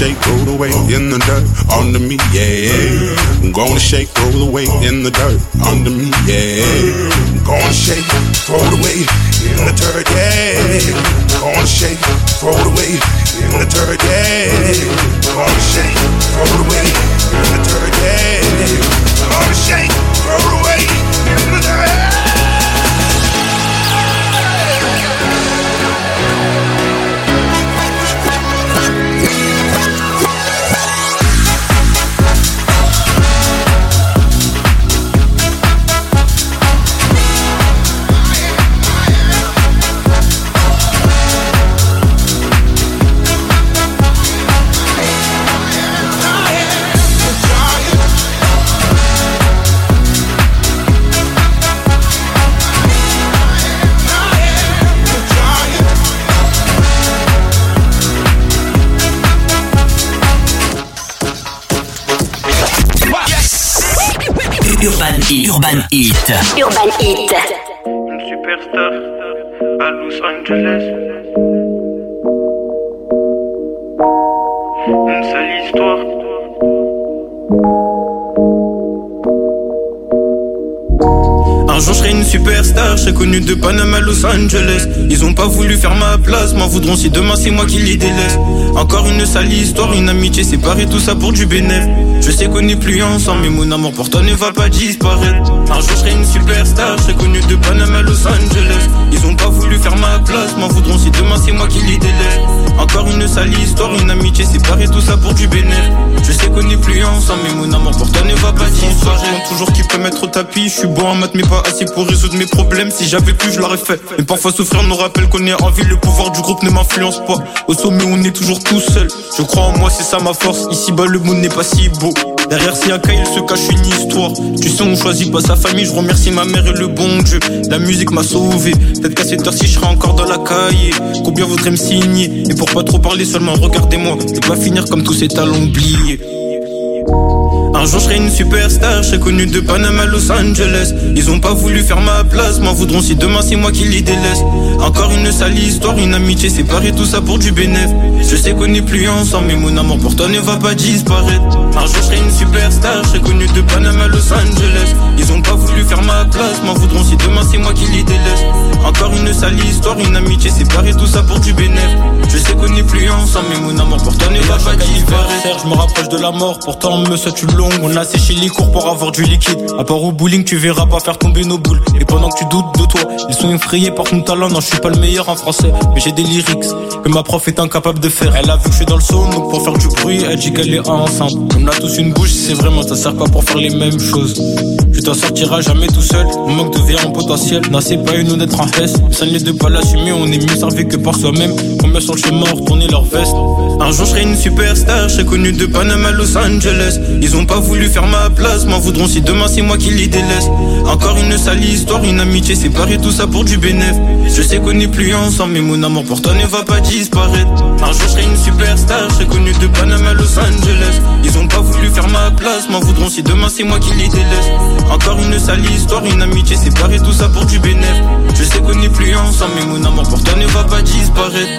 shake, roll the weight in the dirt under me, yeah. I'm gonna shake, roll the weight in the dirt under me, yeah. I'm gonna shake, roll the weight in the dirt, yeah. I'm gonna shake, roll the weight in the dirt, yeah. I'm gonna shake, roll the weight in the dirt, yeah. I'm gonna shake, roll the weight in the dirt. Urban Heat. Une superstar à Los Angeles. Une seule histoire. Un jour je serai une superstar, je serai connu de Panama à Los Angeles. Ils ont pas voulu faire ma place, m'en voudront si demain c'est moi qui les délaisse. Encore une sale histoire, une amitié séparée, tout ça pour du bénéf. Je sais qu'on n'est plus ensemble, mais mon amour pour toi ne va pas disparaître. Un jour je serai une superstar, je serai connu de Panama à Los Angeles. Ils ont pas voulu faire ma place, m'en voudront si demain c'est moi qui les délaisse. Encore une sale histoire, une amitié séparée, tout ça pour du bénéf. Je sais qu'on n'est plus ensemble, mais mon amour pour toi ne va pas disparaître. Toujours qui peut mettre au tapis, je suis bon en maths mais pas assez pour résoudre mes problèmes. Si j'avais pu je l'aurais fait, mais parfois souffrir nous rappelle qu'on est en ville. Le pouvoir du groupe ne m'influence pas, au sommet on est toujours tout seul. Je crois en moi, c'est ça ma force, ici bas le monde n'est pas si beau. Derrière si un cas il se cache une histoire. Tu sais on choisit pas sa famille, je remercie ma mère et le bon Dieu. La musique m'a sauvé, peut-être qu'à cette heure-ci je serai encore dans la cahier. Combien voudrait me signer, et pour pas trop parler seulement regardez-moi, et pas finir comme tous ces talents oubliés. Un jour je serai une superstar, je serai connu de Panama à Los Angeles. Ils ont pas voulu faire ma place, m'en voudront si demain c'est moi qui les délaisse. Encore une sale histoire, une amitié séparée, tout ça pour du bénéf. Je sais qu'on n'est plus ensemble, mais mon amour pour toi ne va pas disparaître. Un jour je serai une superstar, je serai connu de Panama à Los Angeles. Ils ont pas voulu faire ma place, m'en voudront si demain c'est moi qui les délaisse. Encore une sale histoire, une amitié séparée, tout ça pour du bénéf. Je sais qu'on n'est plus ensemble, mais mon amour pour toi ne va pas disparaître. Je me rapproche de la mort, pourtant on me souhaite une longue. On a séché les cours pour avoir du liquide. À part au bowling, tu verras pas faire tomber nos boules. Et pendant que tu doutes de toi, ils sont effrayés par ton talent. Non, je suis pas le meilleur en français, mais j'ai des lyrics que ma prof est incapable de faire. Elle a vu que je suis dans le saut, donc pour faire du bruit, elle dit qu'elle est enceinte. On a tous une bouche, c'est vraiment, ça sert pas pour faire les mêmes choses. Tu t'en sortiras jamais tout seul, on manque de verre en potentiel. Non, c'est pas une honnête en S. Ça ne l'est de pas l'assumer, on est mieux servi que par soi-même. Combien sont le chemin à retourner leur veste. Un jour je serai une superstar, je serai connu de Panama à Los Angeles. Ils ont pas voulu faire ma place, m'en voudront si demain c'est moi qui les délaisse. Encore une sale histoire, une amitié séparée, tout ça pour du bénéf. Je sais qu'on n'est plus ensemble, mais mon amour pour toi ne va pas disparaître. Un jour je serai une superstar, je serai connu de Panama à Los Angeles. Ils ont pas voulu faire ma place, m'en voudront si demain c'est moi qui les délaisse. Encore une sale histoire, une amitié séparée, tout ça pour du bénéf. Je sais qu'on n'est plus ensemble, mais mon amour pour toi ne va pas disparaître.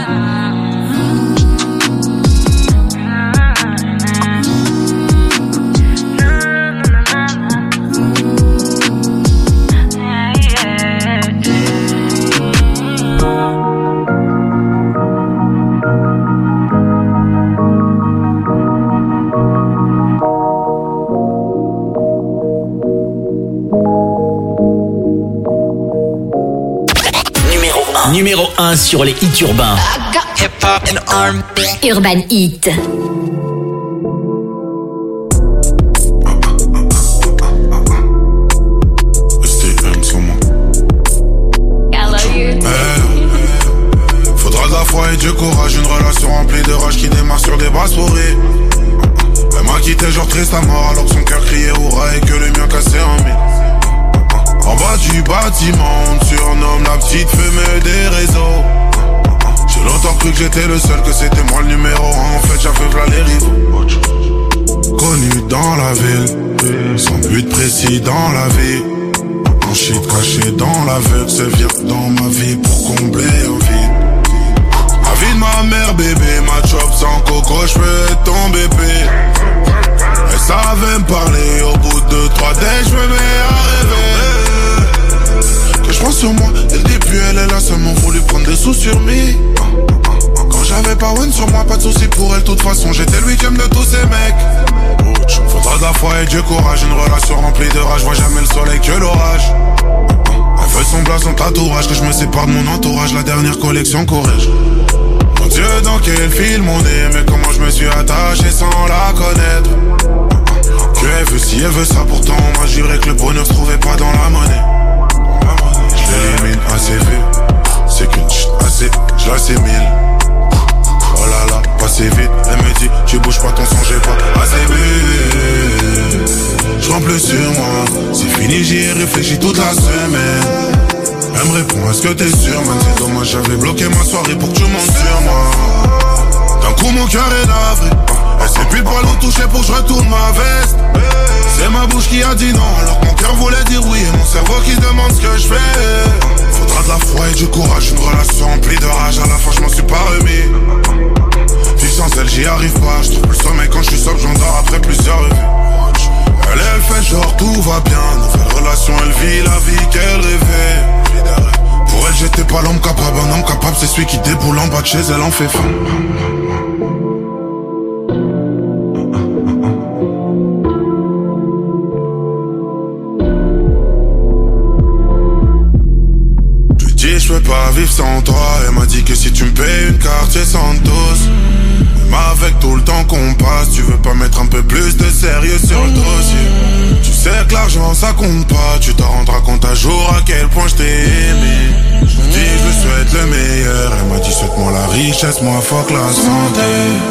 Numéro 1 sur les hits urbains. Urban Heat. Faudra de la foi et du courage, une relation remplie de rage qui démarre sur des bases pourries. Elle m'a quitté genre triste à mort alors que son cœur criait hurrah et que le mien cassait en mille. En bas du bâtiment, on te surnomme la petite fumée des réseaux. J'ai longtemps cru que j'étais le seul, que c'était moi le numéro 1. En fait j'avais v'là les rivaux. Connu dans la ville, sans but précis dans la vie. Un shit caché dans l'aveugle, c'est vient dans ma vie pour combler un vide. La vie de ma ma mère bébé, ma chop sans coco, j'peux être ton bébé. Elle savait me parler, au bout de 3 days, j'me mets à rêver. Que j'pense sur moi, dès le début elle est là, seulement voulu prendre des sous sur me. Quand j'avais pas one sur moi, pas de soucis pour elle, de toute façon j'étais le 8ème de tous ces mecs. Faudra de la foi et Dieu courage, une relation remplie de rage, vois jamais le soleil que l'orage. Elle veut son blason tatouage, que je me sépare de mon entourage, la dernière collection corrige. Mon Dieu, dans quel film on est, mais comment je me suis attaché sans la connaître. Que elle veut si elle veut ça, pourtant on m'a juré que le bonheur se trouvait pas dans la monnaie. Je l'élimine assez vite, c'est qu'une chute assez, je l'assimile. Oh là là, passé vite, elle me dit, tu bouges pas ton sang, j'ai pas assez vite. Je rends plus sur moi, c'est fini, j'y ai réfléchi toute la semaine. Elle me répond, est-ce que t'es sûr, man, c'est dommage, j'avais bloqué ma soirée pour que tu montes sur moi. D'un coup mon cœur est navré, elle s'est pile poil au toucher pour que je retourne ma veste. C'est ma bouche qui a dit non, alors que mon cœur voulait dire oui, et mon cerveau qui demande ce que je fais. Faudra de la foi et du courage, une relation remplie de rage, à la fin je m'en suis pas remis. Vivre sans elle j'y arrive pas, je trouve plus le sommeil quand je suis sobre, j'endors après plusieurs revues. Elle fait genre tout va bien, nouvelle relation, elle vit la vie qu'elle rêvait. Pour elle j'étais pas l'homme capable, un homme capable c'est celui qui déboule en bas de chez elle en fait faim. Je peux pas vivre sans toi. Elle m'a dit que si tu me payes une carte c'est Santos. Mais avec tout le temps qu'on passe, tu veux pas mettre un peu plus de sérieux sur le dossier. Tu sais que l'argent ça compte pas, tu t'en rendras compte un jour à quel point je t'ai aimé. Je me dis je lui souhaite le meilleur. Elle m'a dit souhaite-moi la richesse, moi fuck la santé.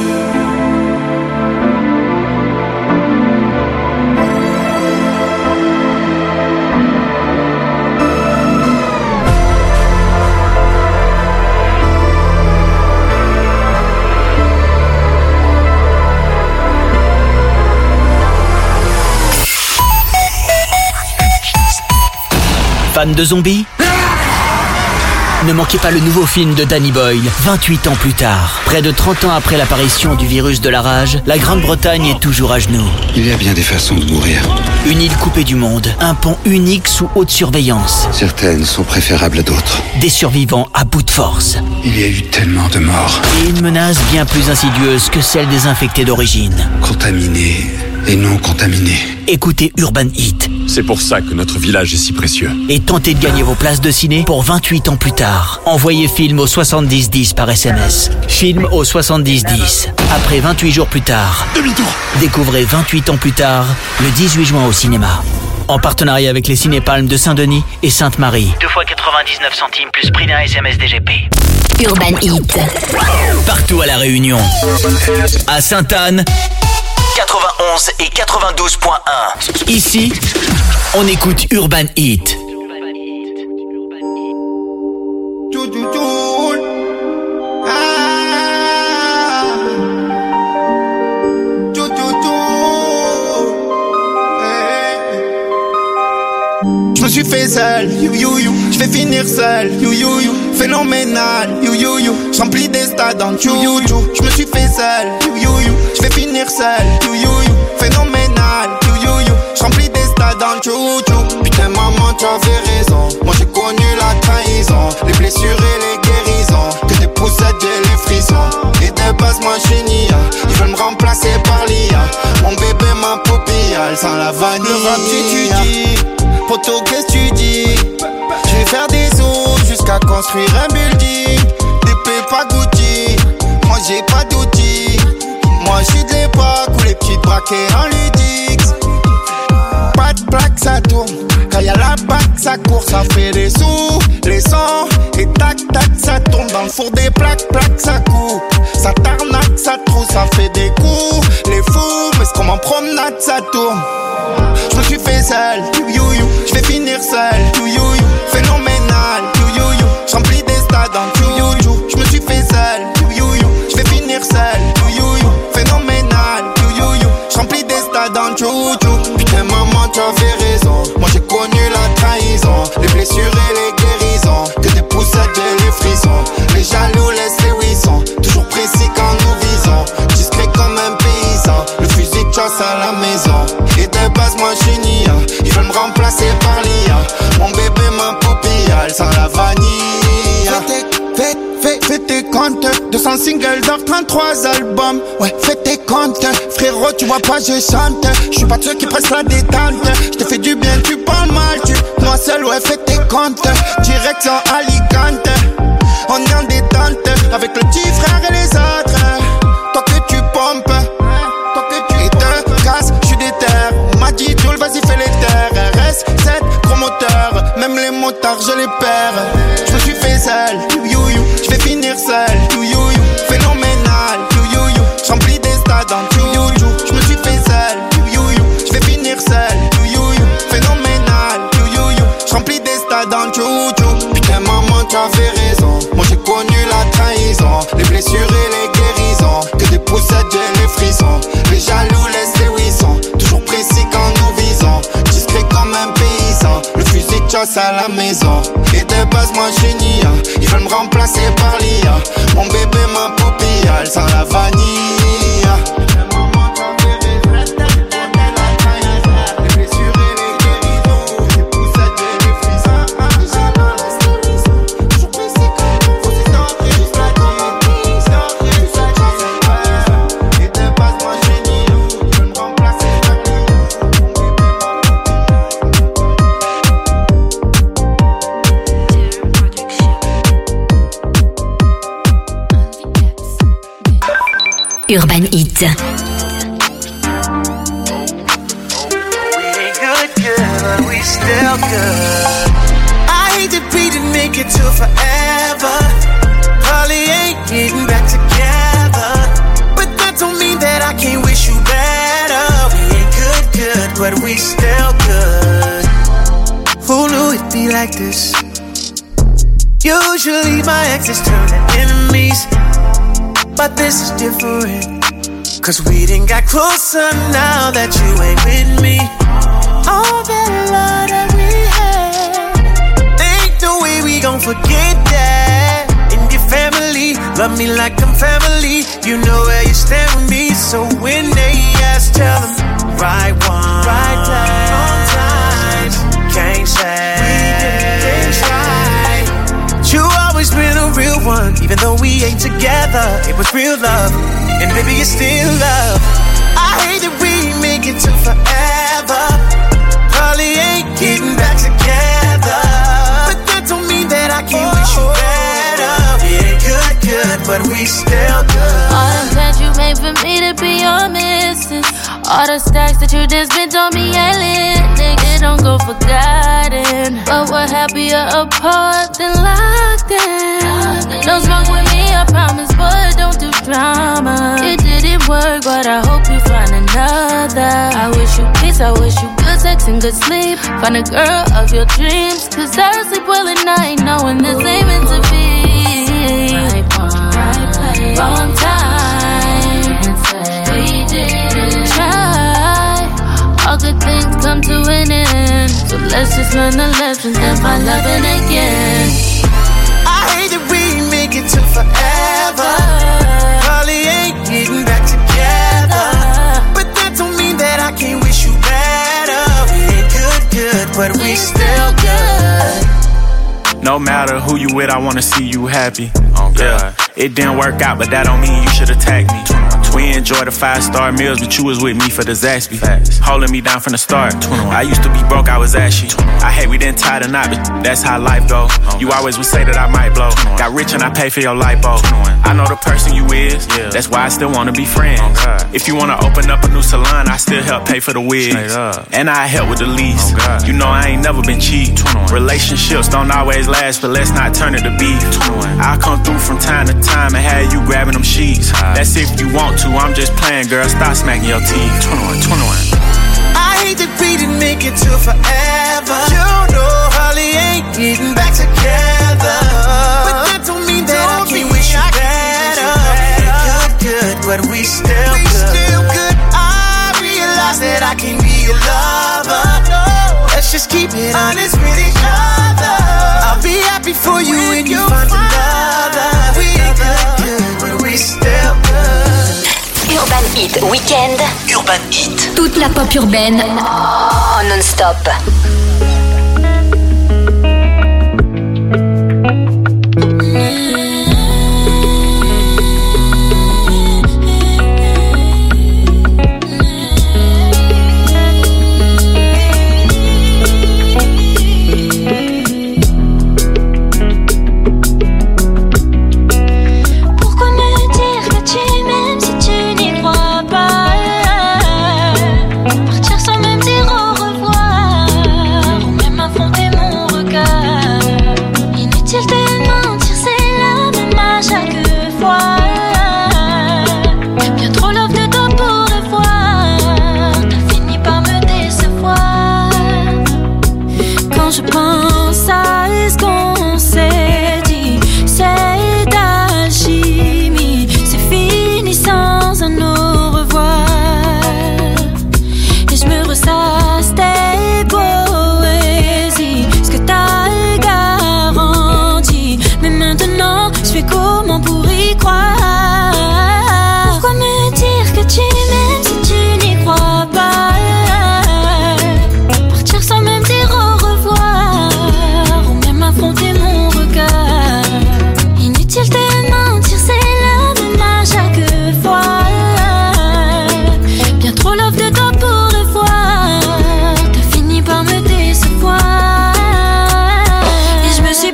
Fan de zombies ? Ne manquez pas le nouveau film de Danny Boyle, 28 ans plus tard. Près de 30 ans après l'apparition du virus de la rage, la Grande-Bretagne est toujours à genoux. Il y a bien des façons de mourir. Une île coupée du monde, un pont unique sous haute surveillance. Certaines sont préférables à d'autres. Des survivants à bout de force. Il y a eu tellement de morts. Et une menace bien plus insidieuse que celle des infectés d'origine. Contaminés et non contaminés. Écoutez Urban Hit. C'est pour ça que notre village est si précieux. Et tentez de gagner vos places de ciné pour 28 ans plus tard. Envoyez film au 7010 par SMS. Film au 7010. Après 28 jours plus tard. Demi-tour. Découvrez 28 ans plus tard, le 18 juin au cinéma. En partenariat avec les Cinépalmes de Saint-Denis et Sainte-Marie. 2 fois 99 centimes plus prix d'un SMS DGP. Urban Hit. Partout à La Réunion. À Sainte-Anne, 91 et 92.1. Ici, on écoute Urban Hit. Je me suis fait seul, je vais finir seul, phénoménal, je remplis des stades en you. Je me suis fait seul, je vais finir seul, phénoménal, je remplis des stades en you. Putain maman tu avais raison, moi j'ai connu la trahison, les blessures et les guérisons, que des poussettes et les frissons. Et de base moi j'suis nia, ils veulent me remplacer par l'IA. Mon bébé ma poupille, elle sent la vanille. Le rap tu dis, poto qu'est-ce que tu dis? Je vais faire des zones jusqu'à construire un building. Des pépas Gucci, moi j'ai pas d'outils. Moi j'suis de l'époque où les petites braquées en ludix. Pas de plaque ça tourne, quand y'a la bac ça court, ça fait des sous, les sons. Et tac tac ça tourne dans le four des plaques, plaques ça coupe. Ça tarnaque, ça trouve, ça fait des coups. Les fous, mais c'est comme en promenade ça tourne. Je me suis fait seul, je vais finir seul, phénoménal, je remplis des stades en you. Je me suis fait seul, je vais finir seul, phénoménal, je remplis des stades en you. Putain maman tu avais raison, moi j'ai connu la trahison, les blessures et les guérisons, que des poussettes et les frissons. Les jaloux laissent les wissons, toujours 200 singles d'or, 33 albums. Ouais, fais tes comptes, frérot, tu vois pas, je chante. J'suis pas de ceux qui pressent la détente. J'te fais du bien, tu parles mal, moi seul, ouais, fais tes comptes. Direction Alicante, on est en détente. Avec le petit frère et les autres. Toi que tu pompes, toi que tu te casses, j'suis déter. On m'a dit, Joule, vas-y, fais les terres. RS7, gros moteur, même les motards, je les perds. J'me suis fait seul, j'vais finir seul, phénoménal, j'remplis des stades en j'me suis fait seul, j'vais finir seul, phénoménal, j'remplis des stades en putain maman tu avais raison, moi j'ai connu la trahison, les blessures et les guérisons, que des poussettes j'ai les frissons, les jaloux laissent les wissons, toujours précis quand nous visons, discret comme un paysan, le fusil de chasse à la maison, et de base moi j'suis nia, ils veulent me remplacer par l'IA, mon bébé ma poupille, elle sent la vanille. Urban Hit. We ain't good, but we still good. I hate to be to make it to forever. Probably ain't getting back together, but that don't mean that I can't wish you better. We ain't good, but we still good. Who knew it'd be like this? Usually my exes turn to enemies, but this is different, cause we done got closer now that you ain't with me. All that love that we had, ain't no way we gon' forget that. And your family, love me like I'm family, you know where you stand with me. So when they ask, tell them, right one, right time, wrong times, can't say we didn't try. You always been a real one, even though we ain't together. It was real love, and baby it's still love. I hate that we ain't make it to forever. Probably ain't getting back together, but that don't mean that I can't wish you better. We ain't good, but we still good. All the plans you made for me to be your missus, all the stacks that you just spent on me ain't lit. Nigga, don't go forgotten, but we're happier apart than locked in. Don't smoke with me, I promise, but don't do drama. It didn't work, but I hope you find another. I wish you peace, I wish you good sex and good sleep. Find a girl of your dreams, cause I sleep well at night knowing this ain't meant to be. Right one, right place, wrong time. We didn't try. All good things come to an end, so let's just learn the lessons and find loving again. I hate that we ain't make it to forever. Probably ain't getting back together, but that don't mean that I can't wish you better. We ain't good, but we still good. No matter who you with, I wanna see you happy. Oh, yeah, it didn't work out, but that don't mean you should attack me. We enjoyed the 5-star meals, but you was with me for the Zaxby. Holding me down from the start. I used to be broke, I was ashy. I hate we didn't tie the knot, but that's how life go. You always would say that I might blow. Got rich and I pay for your lipo. I know the person you is, that's why I still wanna be friends. If you wanna open up a new salon, I still help pay for the wigs. And I help with the lease. You know I ain't never been cheap. Relationships don't always last, but let's not turn it to beef. I'll come through from time to time and have you grabbing them sheets. That's if you want to, I'm just playing, girl, stop smacking your teeth. 21. I hate that we didn't make it to forever. You know Holly ain't getting back together, but that don't mean that I can't wish you better. Good, but we still good. I realize that I can be your lover. Let's just keep it honest with each other. I'll be happy for you when you find another. We good, but we still good. Urban Hit Weekend. Urban Hit. Toute la pop urbaine en non-stop.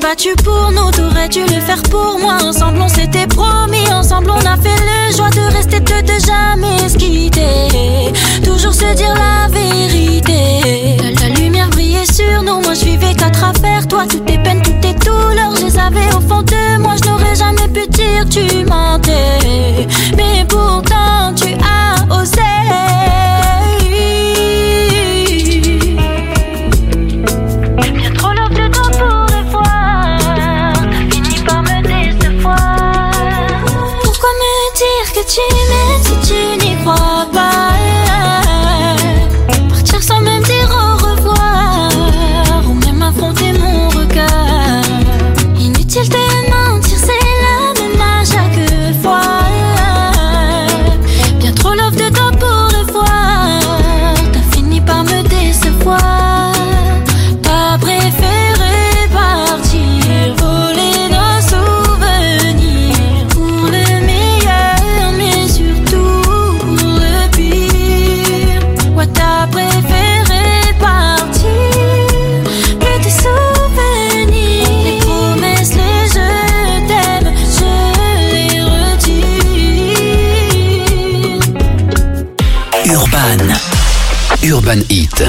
battu pour nous, t'aurais dû le faire pour moi. Ensemble on s'était promis, ensemble on a fait le choix de rester deux, de jamais se quitter. Toujours se dire la vérité. La lumière brillait sur nous, moi je vivais qu'à travers toi. Toutes tes peines, toutes tes douleurs, je les avais au fond de moi. Je n'aurais jamais pu dire que tu mentais, mais pourtant tu as osé. Bien trop love de temps pour le voir, t'as fini par me décevoir. Pourquoi me dire que tu m'aimes si tu n'y crois pas? Partir sans même dire au revoir, ou même affronter mon regard. Inutile de mentir, c'est la même à chaque fois. Bien trop love de temps pour le voir, t'as fini par me décevoir. T'as préféré partir, voler nos souvenirs, pour le meilleur mais surtout pour le pire. Ouais, t'as préféré partir, que tes souvenirs, les promesses, les je t'aime, je les retire. Urban Hit.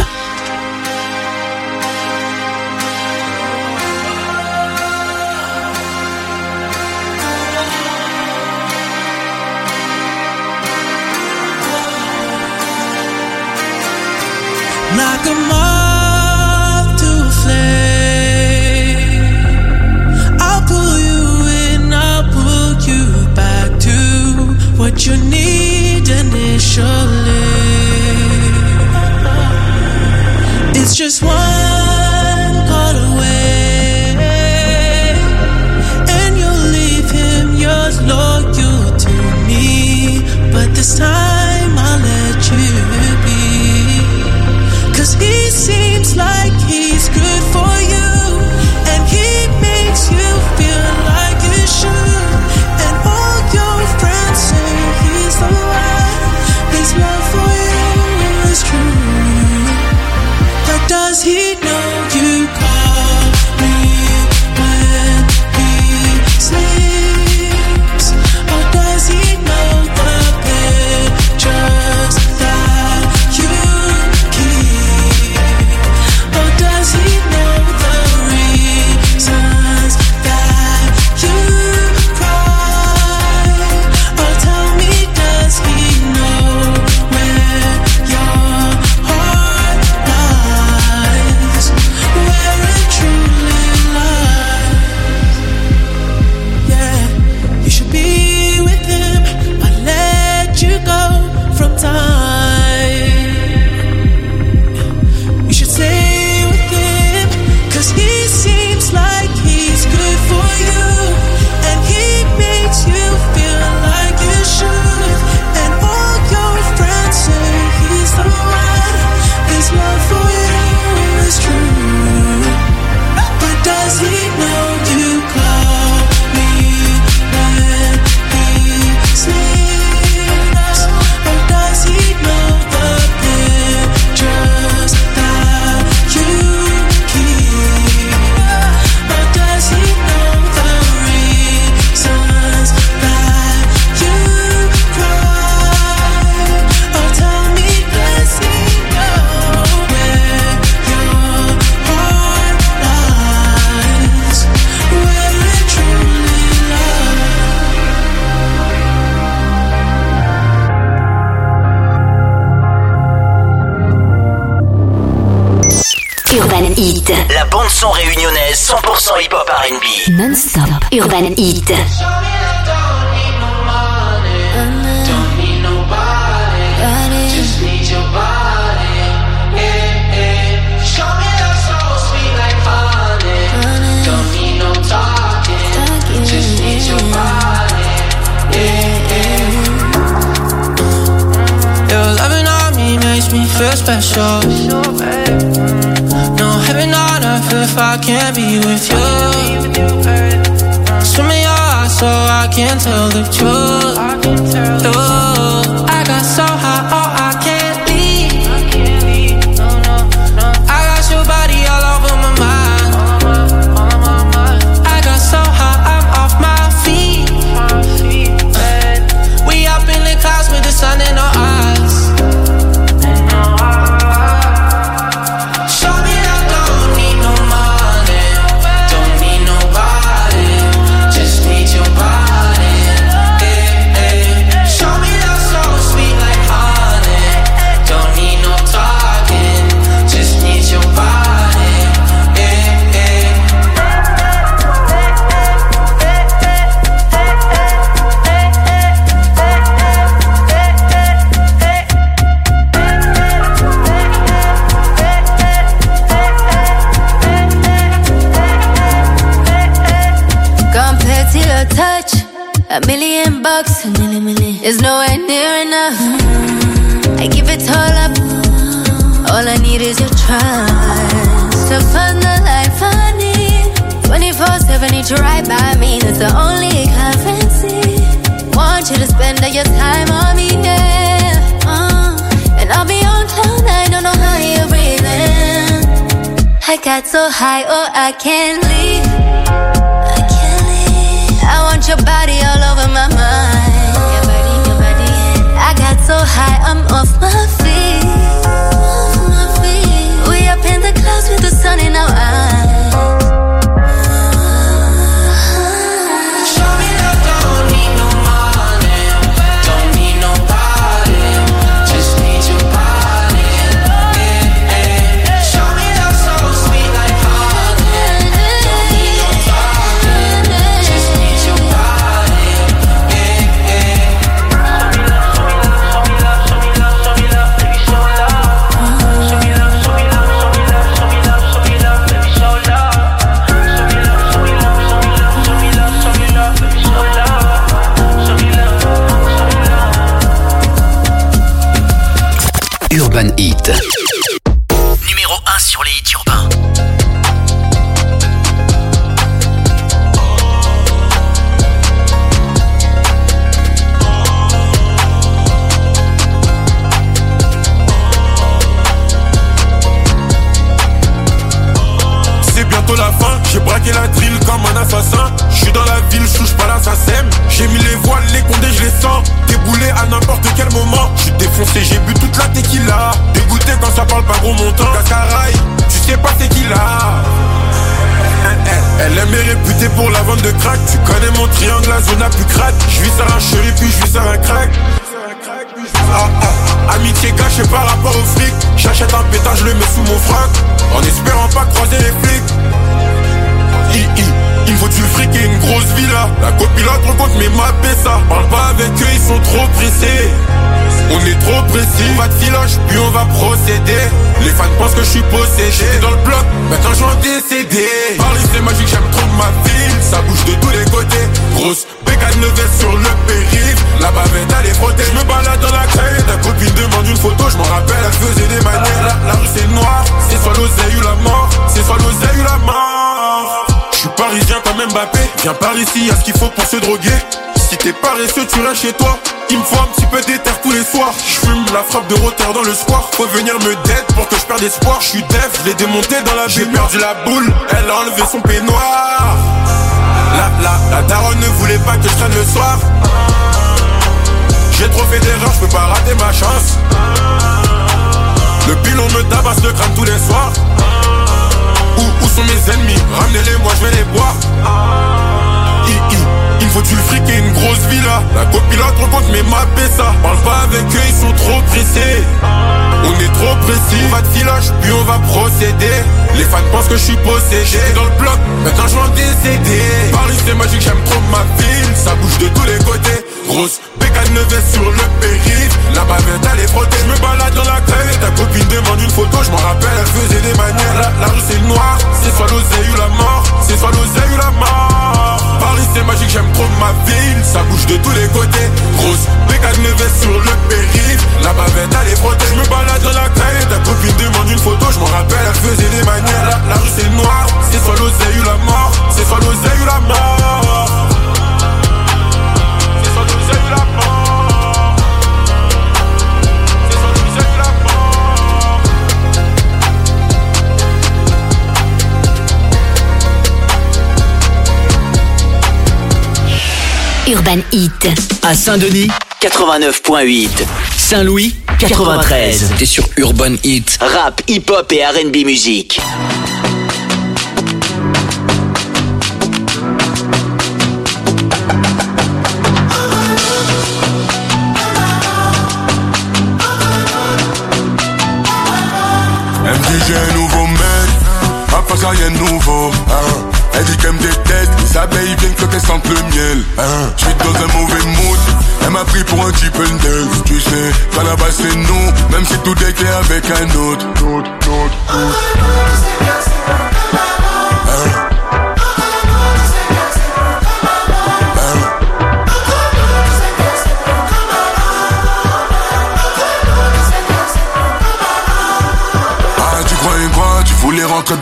Like a moth to a flame, I'll pull you in, I'll pull you back to what you need initially. It's just one call away, and you'll leave him, yours loyal to me. But this time I'll let you be. 'Cause he seems like he's good for you, and he makes you feel like you should. And all your friends say he's the one, his love for you is true. But does he know you call me when he sleeps? Or does he know the pictures that you keep? Or does he know the reasons that you cry? Or tell me, does he know where your heart lies? Where it truly lies? Yeah, you should be with him. I let you go from time. You should stay with him, 'cause he seems like he's good for you, and he makes you feel like you should. And all your friends say he's the one, his love for you is true. But does he know you call me when he sleeps? Or does he know the pictures that you keep? Or does he know the reasons that you cry? Or tell me, does he know where your heart lies? Where it truly lies? Urban Hit. La bande son réunionnaise 100% hip-hop R&B. Non-stop. Urban Hit. Your loving on me makes me feel special. No heaven on earth if I can't be with you. Swim in your eyes so I can tell the truth. I got so high, oh I can't leave. I got your body all over my mind. a touch, $1,000,000, a million is nowhere near enough. I give it all up, all I need is your trust. To find the life I need, 24/7 need you right by me, that's the only currency. Want you to spend all your time on me, yeah. And I'll be on cloud nine, don't know how you're breathing. I got so high, oh I can't leave. I want your body all over my mind. Your body. I got so high, I'm off my feet. We up in the clouds with the sun in our eyes. Show me that don't need no money, don't need nobody, just need your body. Show me that so sweet like honey, don't need nobody, just need your body. Urban Hit. Numéro 1 sur les hits urbains. C'est bientôt la fin, j'ai braqué la drill comme un assassin. J'suis dans la ville, j'touche pas l'assassin. J'ai mis les voiles, les condés, je les sens. Déboulé à n'importe quel moment. J'suis défoncé, j'ai bu toute la tequila. Dégoûté quand ça parle pas gros montant. Cascaraï, tu sais pas c'est qui là. Elle est réputée pour la vente de crack. Tu connais mon triangle, la zone la plus crade. J'vis sur un chéri puis j'vis sur un crack. Amitié gâchée par rapport au fric. J'achète un pétard, je le mets sous mon frac. En espérant pas croiser les flics. Il me faut du fric et une grosse villa. La copilote rencontre mes mappés ça. Parle pas avec eux, ils sont trop pressés. On est trop précis. On va de filoche, puis on va procéder. Les fans pensent que je suis possédé. J'étais dans le bloc, maintenant j'en décédé. Paris c'est magique, j'aime trop ma ville. Ça bouge de tous les côtés. Grosse bécane veste sur le périph'. La bavette elle est frottée. Je me balade dans la caille. Ta copine demande une photo, je m'en rappelle, elle faisait des manières. La rue c'est noir, c'est soit l'oseille ou la mort. C'est soit l'oseille ou la mort. Je suis parisien comme Mbappé. Viens par ici, y'a ce qu'il faut pour se droguer. Si t'es paresseux, tu restes chez toi. Il me faut un petit peu d'éther tous les soirs. J'fume la frappe de Rotter dans le square. Faut venir me dead pour que je perde espoir. J'suis def, je l'ai démonté dans la baignoire. J'ai perdu la boule, elle a enlevé son peignoir. La daronne ne voulait pas que je traîne le soir. J'ai trop fait d'erreurs, j'peux pas rater ma chance. Le pilon me tabasse le crâne tous les soirs. Où sont mes ennemis? Ramenez-les, moi je vais les boire. Il me faut du fric et une grosse villa. La copilote rencontre mes mappés ça. Parle pas avec eux, ils sont trop pressés. On est trop précis. On va de filoche, puis on va procéder. Les fans pensent que je suis possédé. J'étais dans le bloc, maintenant je vais en décéder. Paris c'est magique, j'aime trop ma ville. Ça bouge de tous les côtés. Grosse bécane veste sur le périph'. La bavette elle est frottée. Je me balade dans la caille. Ta copine demande une photo, je m'en rappelle, elle faisait des manières. La rue c'est le noir, c'est soit l'oseille ou la mort. C'est soit l'oseille ou la mort. Paris c'est magique, j'aime trop ma ville. Ça bouge de tous les côtés. Grosse bécane veste sur le périph'. La bavette elle est frottée. Je me balade dans la caille. Ta copine demande une photo, je m'en rappelle, elle faisait des manières. La rue c'est le noir, c'est soit l'oseille ou la mort. C'est soit l'oseille ou la mort. C'est soit l'oseille ou la mort. C'est soit l'oseille ou la mort. Urban Hit. À Saint-Denis, 89.8. Saint-Louis, 93. T'es sur Urban Hit. Rap, hip-hop et R&B musique. MDG un nouveau mec, après ça y'a un nouveau. Elle dit qu'elle me déteste, les abeilles viennent quand elles sentent le miel. J'suis dans un mauvais mood, elle m'a pris pour un type index. Tu sais, qu'à la base c'est nous, même si tout est clair avec un autre.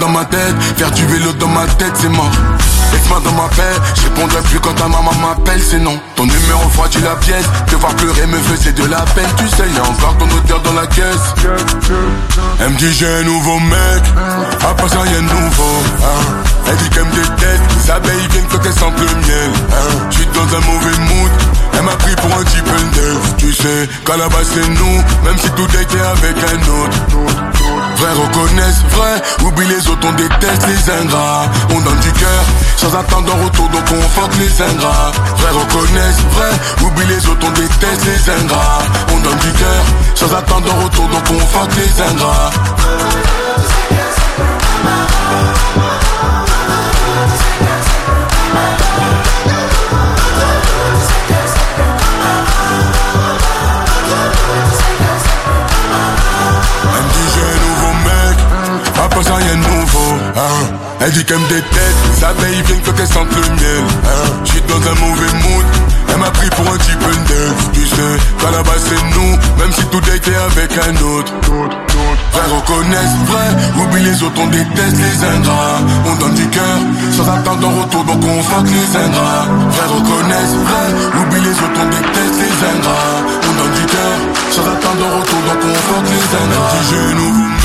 dans ma tête, faire du vélo dans ma tête c'est mort. Laisse-moi dans ma paix, je répondrai plus quand ta maman m'appelle, c'est non. Ton numéro froidit la pièce, te voir pleurer me faisait de la peine. Tu sais, y'a encore ton odeur dans la caisse. Elle me dit j'ai un nouveau mec, après ça y'a un nouveau. Elle dit qu'elle me déteste, les abeilles viennent quand elles sentent le miel. J'suis dans un mauvais mood, elle m'a pris pour un type neuf. Tu sais, qu'à la base c'est nous, même si tout était avec un autre. Vrai reconnaissent, vrai, oublie les autres, on déteste les ingrats. On donne du cœur, sans attendre un retour, donc on fuck les ingrats. Vrai reconnaissent, vrai, oublie les autres, on déteste les ingrats. On donne du cœur, sans attendre un retour, donc on fuck les ingrats. Après ça y'a un nouveau, Elle dit qu'elle me déteste, les abeilles viennent quand elles sentent le miel. J'suis dans un mauvais mood, elle m'a pris pour un type neuf. Tu sais, qu'à la base c'est nous, même si tout était avec un autre. Vrai reconnaissent, vrai, oublie les autres, on déteste les ingrats. On donne du cœur, sans attendre un retour, donc on fuck les ingrats. Vrai reconnaissent, vrai, oublie les autres, on déteste les ingrats. On donne du cœur, sans attendre un retour, donc on fuck les ingrats. Elle dit j'ai un nouveau mec.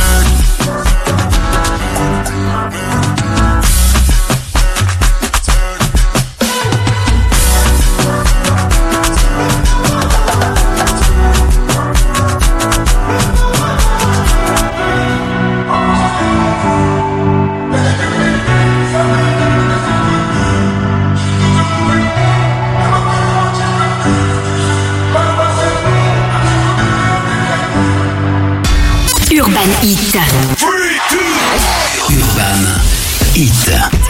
Urban Hit. Urban Hit.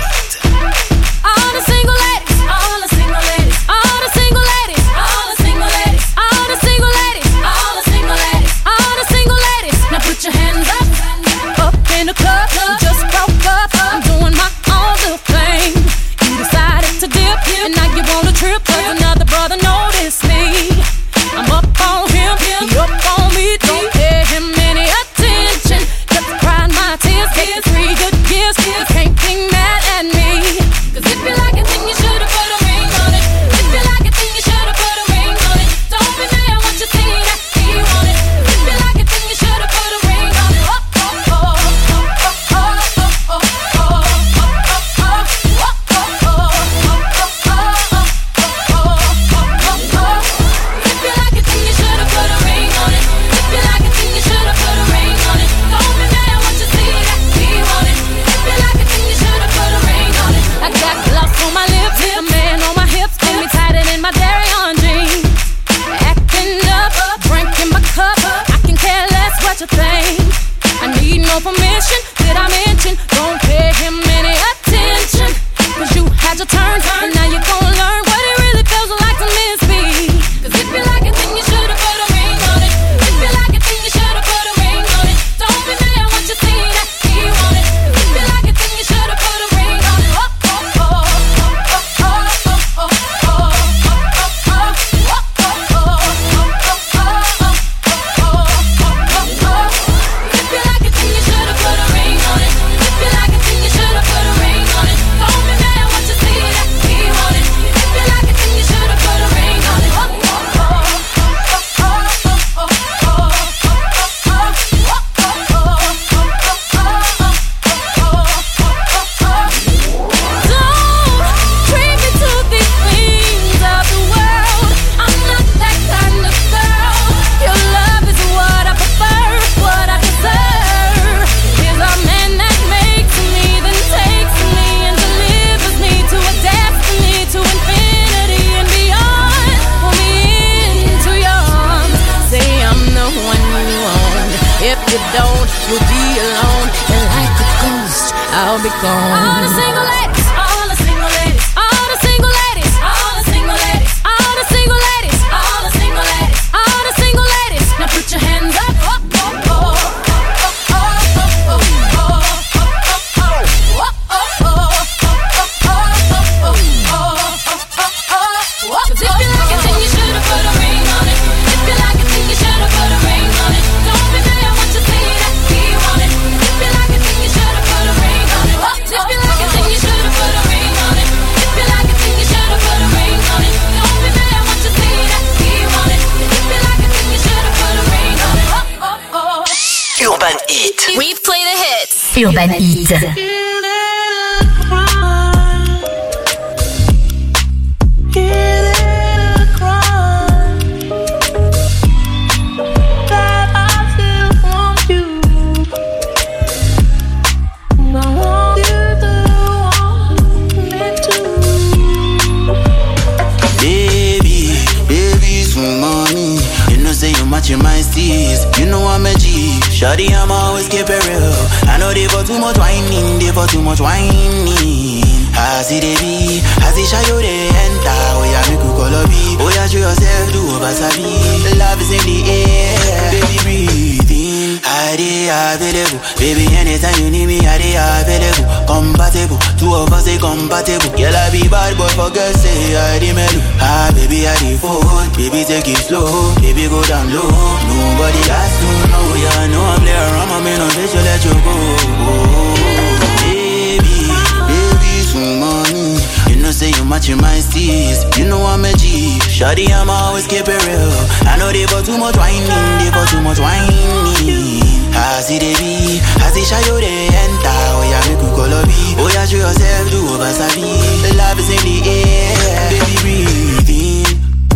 I'll be gone. All the single ladies, all the single ladies, all the single ladies, all the single ladies, all the single ladies, all the single ladies, all the single ladies. Now put your hands up. Ring on it. Don't be mad, I want you to see that he want it. If you like it, then you should've put a ring Urban Heat. Matching my steez, you know I'm a G. Shawty, I'm always keep it real. I know they for too much whining, they for too much whining. I see they be, I see shy you they enter. Oh yeah, make you call a beat. Oh yeah, show yourself, do over sabi. Love is in the air, baby breathe in. I dey available, baby anytime you need me, I dey available. Compatible, two of us they compatible. Girl I be bad boy for girls say I dey mellow. Ah baby I dey fold, baby take it slow, baby go down low. Nobody has to know, yeah, know I'm there. I'm a man on this, you let you go. Baby, some money. You know, say you matching my steez. You know I'm a G. Shawty, I'm always keep it real. I know they for too much whining, they for too much whining. I see they be, I see shy you they enter. Oh yeah, make you call a beat. Oh yeah, show yourself, do over sabi. Love is in the air, baby breathe in.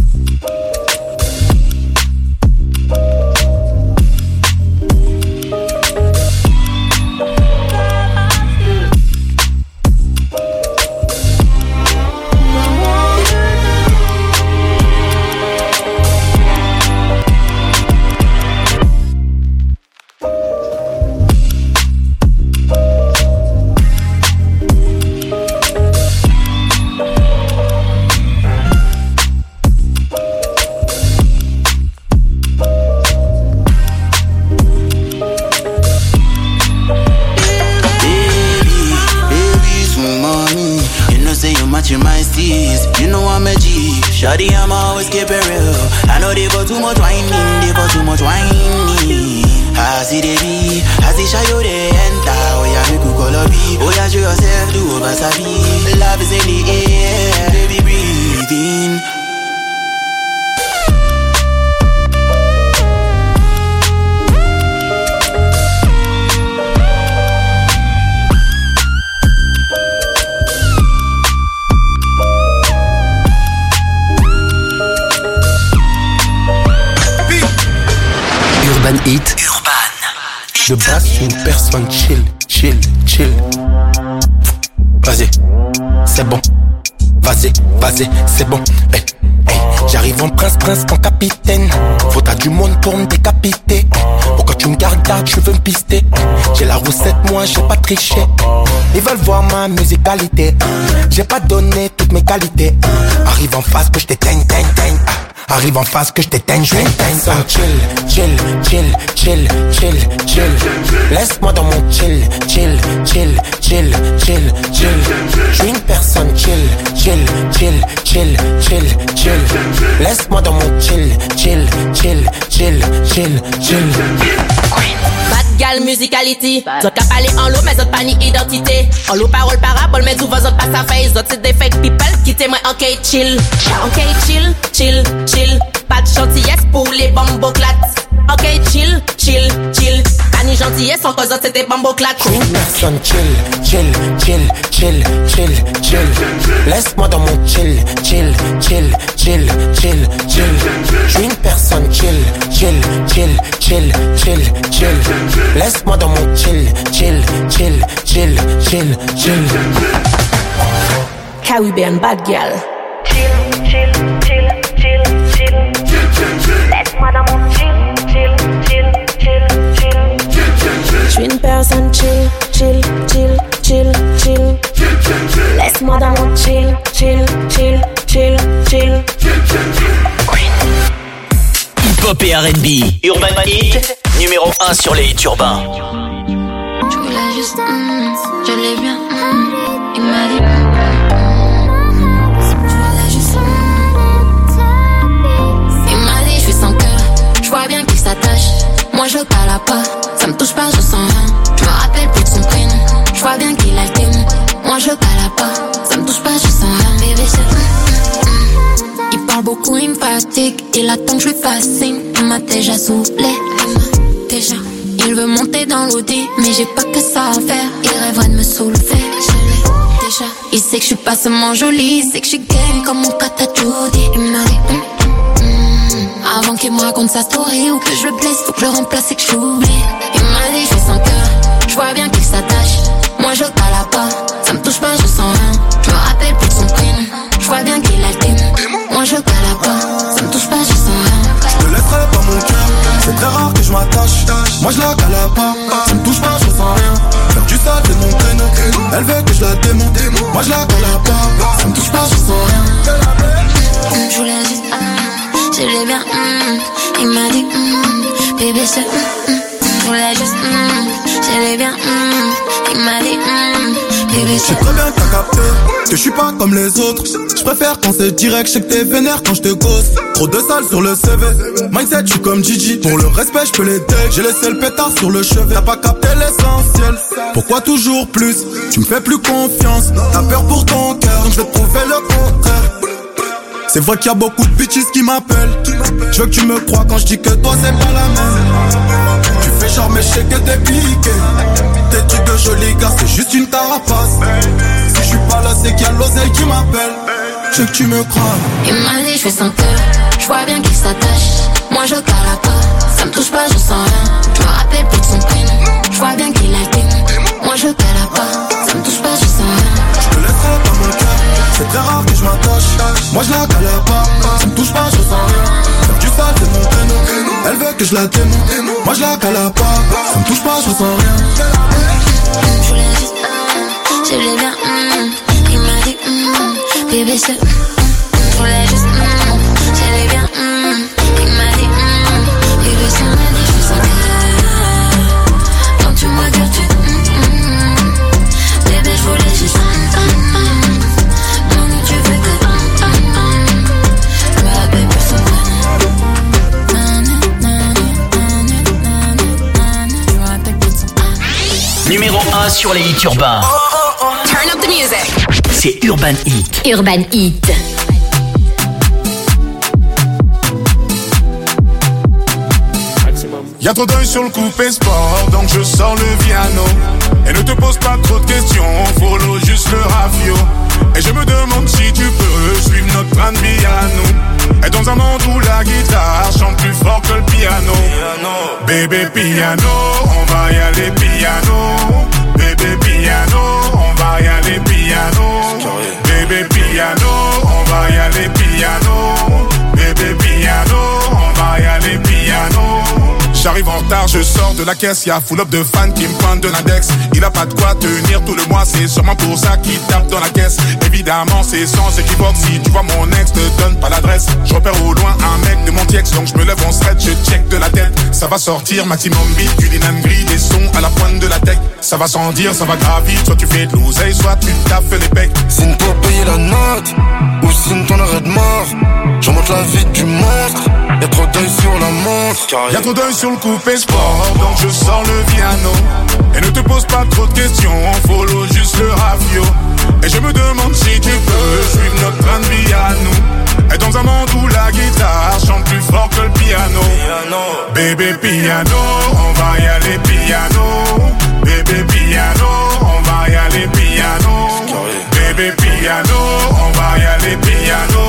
Shawty, I'm always keep it real. I know they for too much whining, they for too much whining. I see they be, I see shy you they enter. Oh yeah, make you call a beat. Oh yeah, show yourself, do over sabi. Love is in the air, baby breathe in. Urban Heat. Je brasse une personne chill. Vas-y, c'est bon. Vas-y, c'est bon. Hey, j'arrive en prince en capitaine. Faudra du monde pour me décapiter. Pourquoi tu me gardes, je veux me pister. J'ai la recette, moi j'ai pas triché. Ils veulent voir ma musicalité. J'ai pas donné toutes mes qualités. Arrive en face que je t'éteigne. Arrive en face que je t'éteigne, je t'éteigne. Chill. Laisse-moi dans mon chill. Je suis une personne chill. Laisse-moi dans mon chill. Bad gal musicality. Zot ka pale en l'eau, mais zot pas ni identité. En l'eau parole parabole, mais souvent zot pas sa face. Zot c'est des fake people qui témoignent en K chill. Ok chill. Pas de gentillesse pour les bamboclates. Ok chill. Pas ni gentillesse en cause zot c'est des bamboclates. J'suis une personne chill. Laisse-moi dans mon chill. J'suis une personne chill. Laisse-moi dans mon chill. Caribbean bad gal. Chill. Laisse-moi dans mon chill. J'suis une personne chill. Laisse-moi dans mon chill. Hip-hop et R&B. Urban Heat, numéro 1 sur les hits urbains. Je voulais juste, je l'ai bien, il m'a dit. Je vois bien qu'il s'attache, moi je cala pas. Ça me touche pas, je sens rien. Je me rappelle plus de son prénom. Je vois bien qu'il alterne, moi je cala pas. Ça me touche pas, je sens rien. Bébé c'est il parle beaucoup, il me fatigue. Il attend que je lui fascine. Il m'a déjà soufflé, il veut veux monter dans l'audi, mais j'ai pas que ça à faire. Il rêverait de me soulever, je l'ai déjà. Il sait que je suis pas seulement jolie, il sait que je suis game comme mon kata Judy. Il m'a dit avant qu'il me raconte sa story ou que je le blesse, faut que je le remplace et que je l'oublie. Il m'a dit je fais sans cœur, je vois bien qu'il s'attache. Moi je cala pas, ça me touche pas, je sens rien. Je me rappelle plus de son prénom, je vois bien qu'il a le démon. Moi je cala pas, ça me touche pas, je sens rien. Je te laisserai pas mon cœur, c'est très rare que je m'attache. Moi je la cala pas, ça me touche pas, je sens rien. Faire du sale c'est mon prénom, elle veut que je la démonte. Moi je la cala pas, ça me touche pas, je sens rien. Je voulais juste, je l'ai bien, il m'a dit, bébé c'est, je voulais juste, je l'ai bien, il m'a dit, bébé c'est. Je sais très bien que t'as capté, que je suis pas comme les autres. Je préfère quand c'est direct, je sais que t'es vénère quand je te gosse. Trop de sale sur le CV, mindset je suis comme Gigi. Pour le respect je peux les take, j'ai laissé le pétard sur le chevet. T'as pas capté l'essentiel, pourquoi toujours plus? Tu me fais plus confiance, t'as peur pour ton cœur, donc je vais te prouver le contraire. C'est vrai qu'il y a beaucoup de bitches qui m'appellent. Je veux que tu me crois quand je dis que toi c'est pas la même. Tu fais genre mais je sais que t'es piqué. Tes trucs de joli gars c'est juste une carapace. Si je suis pas là c'est qu'il y a l'oseille qui m'appelle. Je veux que tu me crois. Il m'a dit je fais sans cœur, je vois bien qu'il s'attache. Moi je cala pas, ça me touche pas, je sens rien. Je me rappelle plus de son prénom, je vois bien qu'il a le démon. Moi je cala pas, ça me touche pas, je sens rien. Je te laisserai pas mon cœur, c'est très rare que je m'attache. Moi je la cala pas, ça me touche pas, je sens rien. Faire du sale c'est mon prénom, elle veut que je la démonte. Moi je la cala pas, ça me touche pas, je sens rien. Je voulais juste, je l'ai bien, il m'a dit, bébé c'est, je voulais juste, je l'ai bien, il m'a dit, bébé c'est, m'a dit, je fais sans cœur. Quand tu m'as dit, bébé je voulais juste, non tu veux que, je me rappelle plus son prénom. Numéro 1 sur les hits urbains. Turn up the music. C'est Urban Hit. Urban Hit. Y'a trop d'œil sur le coupé sport, donc je sors le piano. Et ne te pose pas trop de questions, follow juste le rafio. Et je me demande si tu peux suivre notre train de vie à nous. Et dans un monde où la guitare chante plus fort que le piano. Bébé piano, on va y aller piano. Bébé piano, on va y aller piano. Bébé piano, on va y aller piano. Bébé piano, on va y aller piano. J'arrive en retard, je sors de la caisse, y'a full up de fans qui me pointent de l'index. Il a pas de quoi tenir tout le mois, c'est sûrement pour ça qu'il tape dans la caisse. Évidemment c'est sans équivoque, si tu vois mon ex, te donne pas l'adresse. Je repère au loin un mec de mon tiex, donc je me lève en stretch, je check de la tête. Ça va sortir, maximum beat, du linan gris, des sons à la pointe de la tech. Ça va sans dire, ça va gravir, soit tu fais de l'oseille, soit tu taffes les pecs. Signe pour payer la note, ou signe ton arrêt de mort. J'en monte la vie du monstre, y'a trop d'œil sur la montre. Y'a trop d'œil sur le coupé sport, donc je sors le piano. Et ne te pose pas trop de questions, follow juste le rafio. Et je me demande si tu peux suivre notre train de vie à nous. Et dans un monde où la guitare chante plus fort que le piano. Bébé piano, on va y aller piano. Bébé piano, on va y aller piano. Bébé piano, on va y aller piano.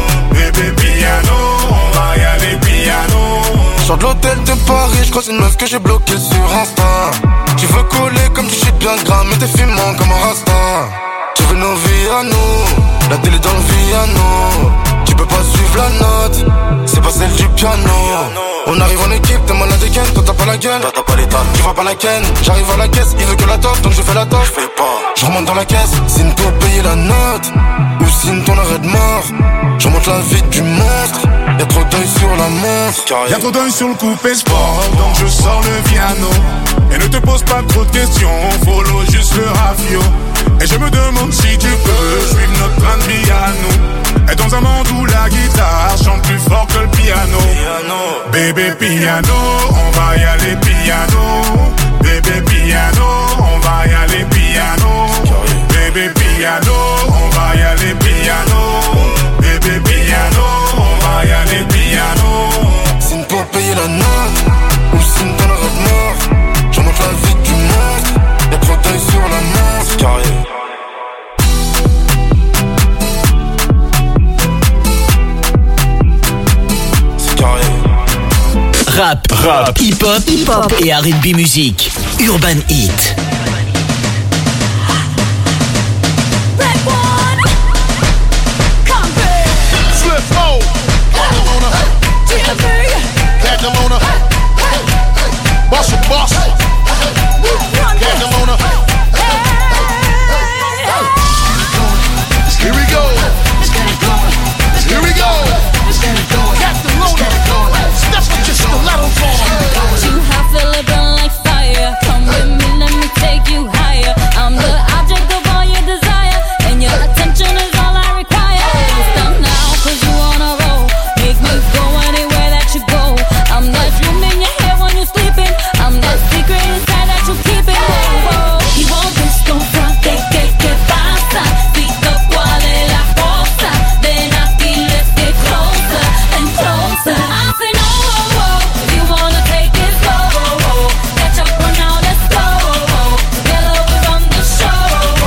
Bébé piano, on va y aller piano. Sors de l'hôtel de Paris, je croise une meuf que j'ai bloquée sur Insta. Tu veux coller comme tu shit bien gras, mais t'es fumant comme un rasta. Tu veux nos vies à nous, la télé dans le piano. Tu peux pas suivre la note, c'est pas celle du piano. On arrive en équipe, t'es malade et ken, toi t'as pas la gueule, t'as pas l'état, tu vas pas la ken. J'arrive à la caisse, il veut que la toffe, donc je fais la toffe. Je fais pas, je remonte dans la caisse, signe pour payer la note, ou signe ton arrêt de mort. Je monte la vie du monstre, y'a trop d'œil sur la montre. Y'a trop d'œil sur le coupé sport, donc je sors le piano. Et ne te pose pas trop de questions, follow juste le rafio. Et je me demande si tu peux suivre notre train de vie à nous. Et dans un monde où la guitare chante plus fort que le piano. Bébé piano, on va y aller piano. Bébé piano, on va y aller piano. Bébé piano, on va y aller piano. Bébé piano, on va y aller piano. Signe pour payer la note, ou signe ton arrêt de mort. rap, hip-hop et R&B musique. Urban Heat. Here we go. Here we go. Captain Luna. Step with your stilettos on. You have Philip like fire. Come with me, let me take you higher. I'm the object of all your desire, and your attention is all I require. Don't stop now, cause you on a roll. Make me go anywhere that you go. I'm that room in your hair when you're sleeping. I'm that secret inside that you keep it. Whoa, whoa. Y vos desconfía que pasa. Pico cuál es la cosa. Ven aquí, let's get closer and closer. I say no, whoa, whoa. If you wanna take it slow, catch up for now, let's go. Together we run the show.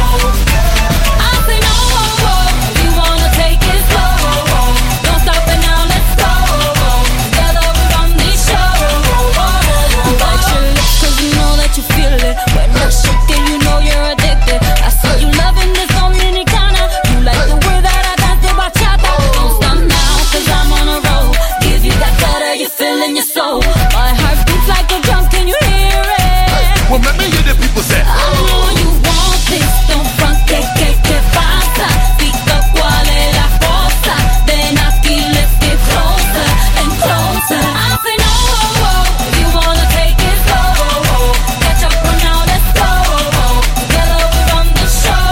I say no, whoa, whoa. If you wanna take it slow, don't stop it now, let's go. Together we run the show. You bite your lips 'cause you know that you feel it. When I shake it, you know you're addicted. I see you loving this Dominicana. You like the way that I dance the bachata. Don't stop now 'cause I'm on a roll. Give you that gutter, you feel in your soul. My heart beats like a drum, can you hear it? Well, let me hear the people say. I know you want this, don't front, que pasa. Pica cuál es la cosa. Ven aquí, let's get closer and closer. I say no, whoa, whoa. If you wanna take it slow, catch up for now, let's go. Together we run the show.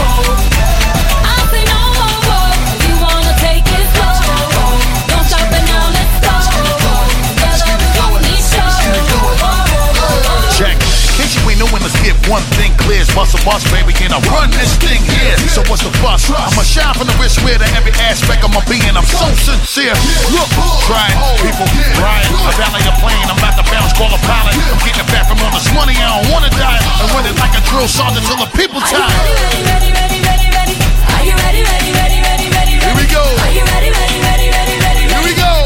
I say no, whoa, whoa. If you wanna take it slow, don't stop it now, let's go. Together we run the show. Check. In case you ain't knowing, let's get one thing clear. It's bust a bus, baby, and I run this thing here. So what's the fuss? I'ma shine from the wrist where to every aspect of my being. I'm so sincere. Look, trying, people, Ryan. I valet a plane, I'm about to bounce, call a pilot. I'm getting it back from all this money, I don't wanna die. I run it like a drill sergeant till the people tired. Are you ready? Are you ready? Here we go. Are you ready? Here we go.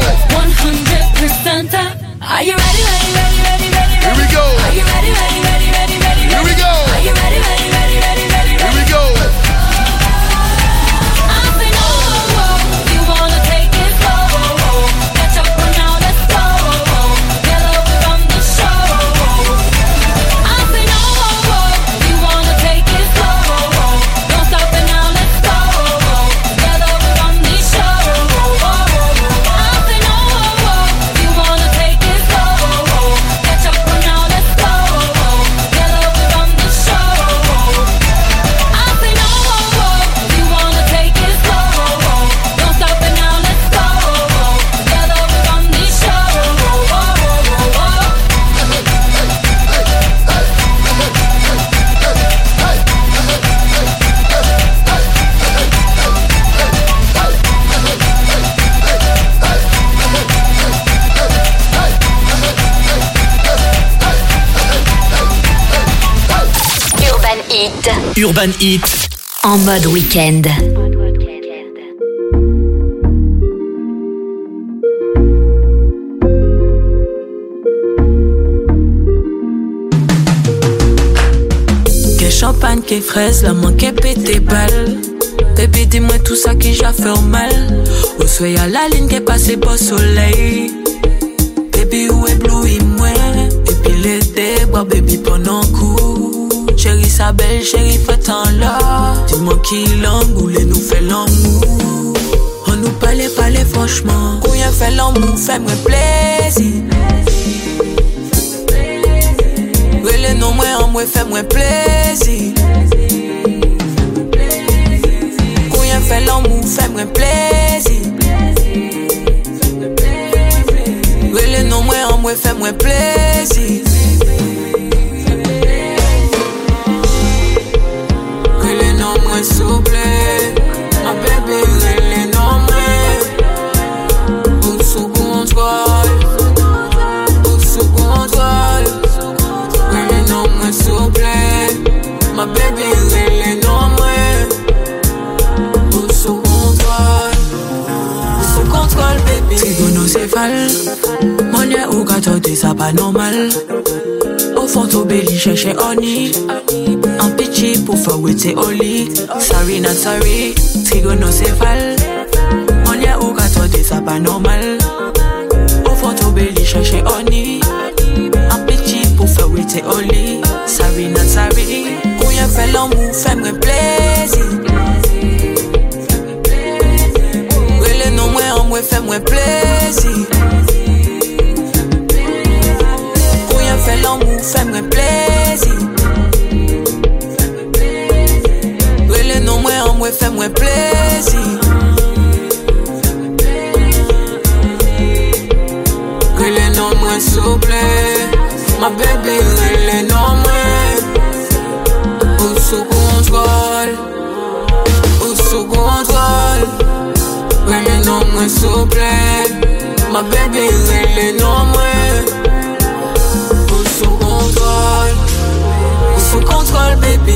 100%. Are you ready? Here we go. Are you ready? Here we go. Are you ready? Here we go. I say no, if you wanna take it slow, catch up for now, let's go. Together we run the show. I say no, if you wanna take it slow, don't stop it now, let's go. Together we run the show. I say no, if you wanna take it slow, catch up for now, let's go. Together we run the show. I say no, if you wanna take it slow, don't stop it now, let's go. Together we run the show. Urban Heat. En mode week-end. Que champagne, que fraise, la main qui pété balle. Baby, dis-moi tout ça qui j'a fait mal. Où soit à la ligne qui passe pas soleil. Baby, où éblouit moi. Et puis l'été, bois baby pendant coup. Chérie, sa belle, chérie, fait un là. Dis-moi qui l'angoulé nous fait l'amour. On nous parlait franchement. Combien fait l'amour, fais-moi plaisir. Relais non, moi en moi, fais-moi plaisir. Combien fait l'amour, fais-moi plaisir. Relais non, moi en moi, fais-moi plaisir. Moi souple, ma bébé, elle est normale. Tout sous contrôle, tout sous contrôle. Elle est non, moi souple, ma bébé, elle est normale. Tout sous contrôle, bébé. Trigonocéphale, mon On est où quand t'es ça pas normal. Au fond ton belly chercher honey. Un petit pour faire with it only. Sorry not sorry, trigo no céphale. On est où quand t'es ça pas normal. Au fond ton belly chercher honey. Un petit pour faire with it only. Sorry not sorry. Quand y'a fait l'amour, fais-moi plaisir. Le nom moi en moi fais-moi plaisir. Quand y'a fait l'amour, fais-moi plaisir. Le nom moi en moi fais-moi plaisir. Le nom moi souple. Ma bébé, le nom moi. Ou sous contrôle. Ou sous contrôle. Le nom moi souple. Ma bébé, le nom moi. Ou sous contrôle. Ou sous contrôle, baby.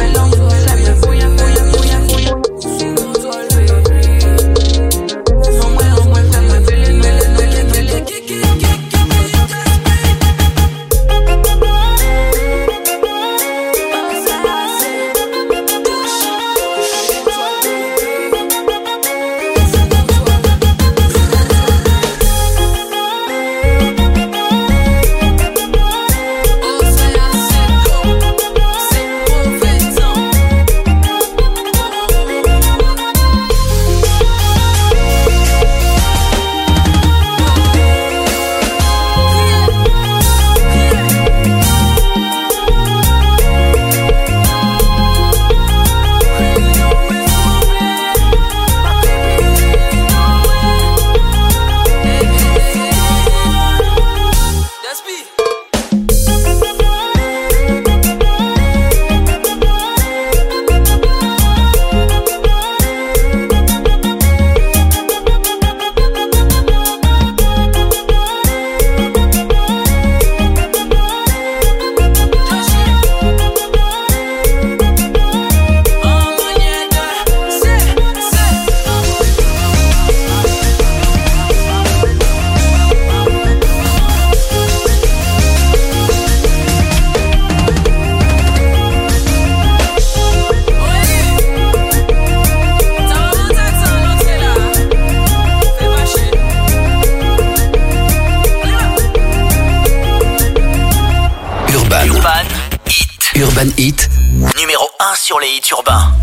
Urban Hit, numéro 1 sur les hits urbains.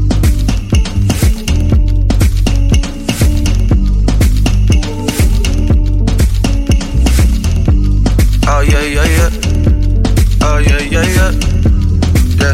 Oh yeah, yeah, yeah. Oh yeah, yeah, yeah. Yeah.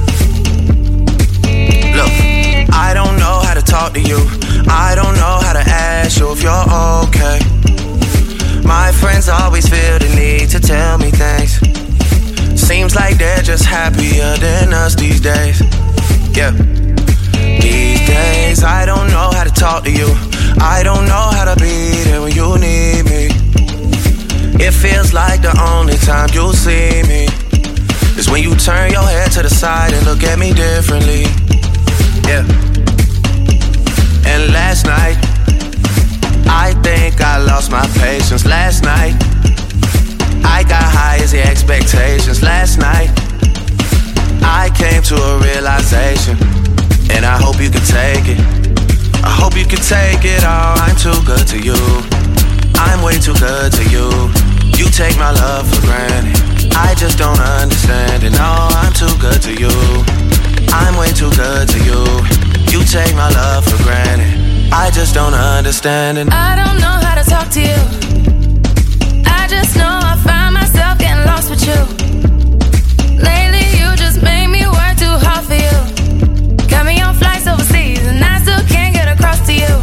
Look, I don't know how to talk to you. I don't know how to ask you if you're okay. My friends always feel the need to tell me things. Seems like they're just happier than us these days. Yeah. These days, I don't know how to talk to you. I don't know how to be there when you need me. It feels like the only time you'll see me is when you turn your head to the side and look at me differently. Yeah. And last night, I think I lost my patience. Last night, I got high as the expectations. Last night, I came to a realization, and I hope you can take it. I hope you can take it all. I'm too good to you. I'm way too good to you. You take my love for granted. I just don't understand it. No, I'm too good to you. I'm way too good to you. You take my love for granted. I just don't understand it. I don't know how to talk to you. I just know I find myself getting lost with you. Lately you just make me work too hard for you. Got me on flights overseas and I still can't get across to you.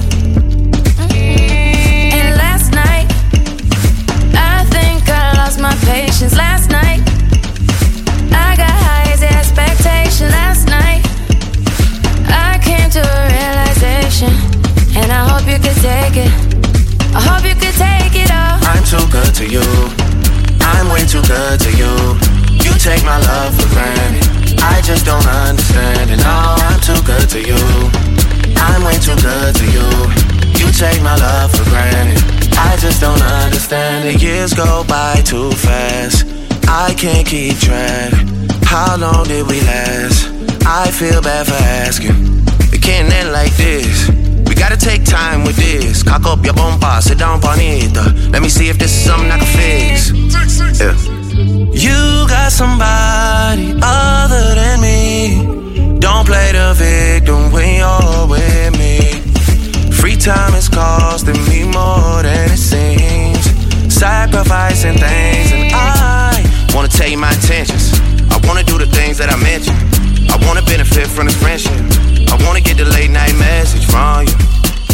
And last night, I think I lost my patience. Last night, I got high as expectation. Last night, I came to a realization, and I hope you could take it. I hope you could take it all. I'm too good to you. I'm way too good to you. You take my love for granted. I just don't understand it. No, I'm too good to you. I'm way too good to you. You take my love for granted. I just don't understand. understand it. Years go by too fast, I can't keep track. How long did we last? I feel bad for asking. It can't end like this. We gotta take time with this. Cock up your bumper, sit down bonita. Let me see if this is something I can fix. Yeah. You got somebody other than me. Don't play the victim when you're with me. Free time is costing me more than it seems. Sacrificing things, and I wanna tell you my intentions. I wanna do the things that I mentioned. I wanna benefit from this friendship. I wanna get the late night message from you.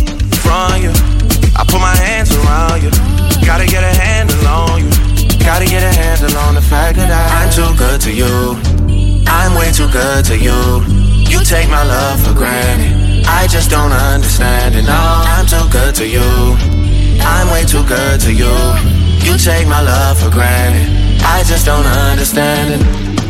I put my hands around you. Gotta get a handle on you. Gotta get a handle on the fact that I'm too good to you. I'm way too good to you. You take my love for granted. I just don't understand it. No, I'm too good to you. I'm way too good to you. You take my love for granted. I just don't understand it.